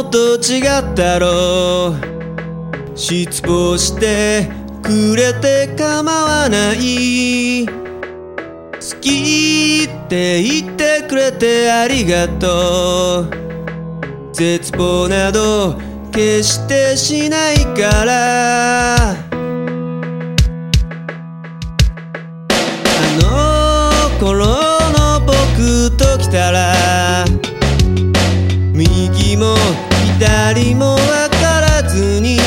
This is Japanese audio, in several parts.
と違ったろう。失望してくれて構わない。好きって言ってくれてありがとう。絶望など決してしないから。あの頃の僕と来たら、右も左も分からずに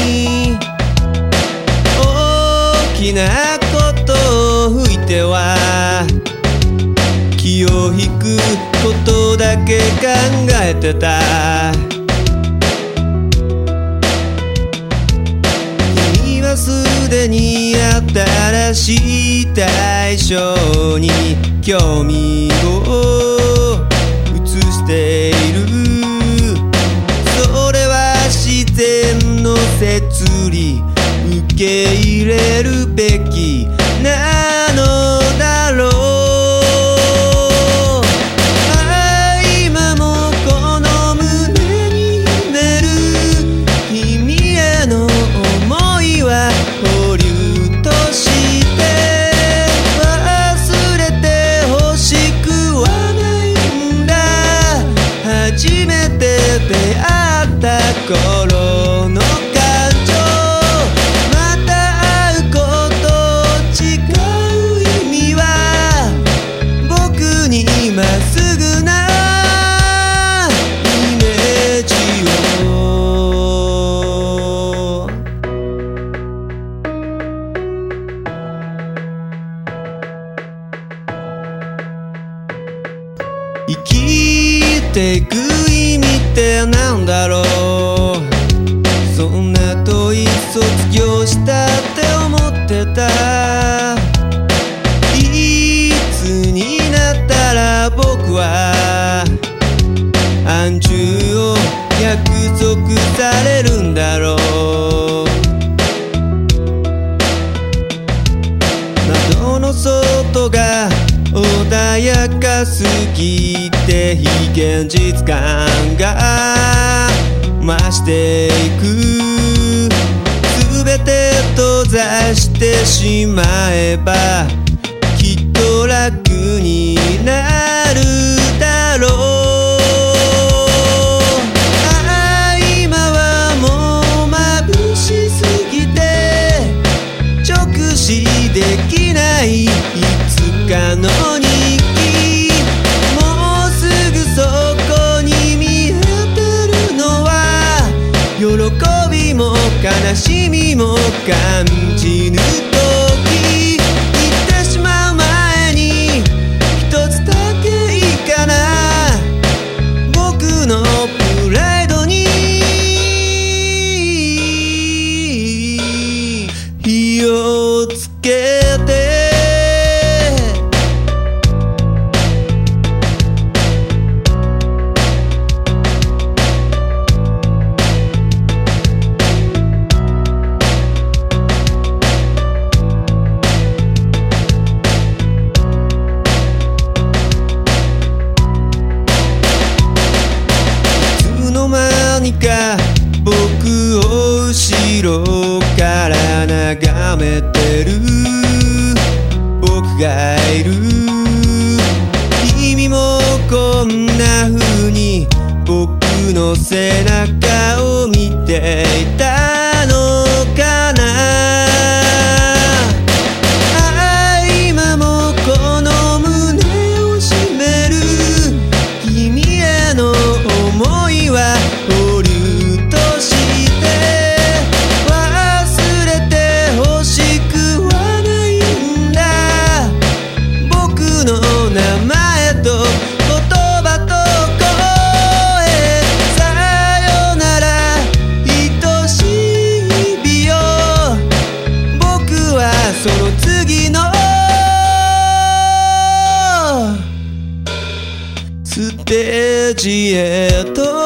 大きなことを吹いては気を引くことだけ考えてた。君はすでに新しい対象に興味を移している。それは自然の摂理、受け入れるべきなのだろう。今もこの胸に秘める君への想いは保留として忘れてほしくはないんだ。初めて出会った頃の感情、また会うこと誓う意味は僕にまっすぐなイメージを。生きていく意味ってなんだろう。そんな問い卒業したって思ってた。いつになったら僕は安住を約束されるんだろう。窓の外が穏やかすぎて非現実感が増していく。全て閉ざしてしまえばきっと楽になるだろう。今はもう眩しすぎて直視できない。いつかの日記、もうすぐそこに見えてるのは喜びも悲しみも感じぬ時。言ってしまう前に一つだけいいかな。僕のプライドに火をつけて。僕を後ろから眺めてる僕がいる。君もこんな風に僕の背中を見ていたのかな。今もこの胸を締める君への想いは保留として忘れてほしくはないんだ。僕の名前と言葉と声、さよなら愛しい日よ。僕はその次のステージへと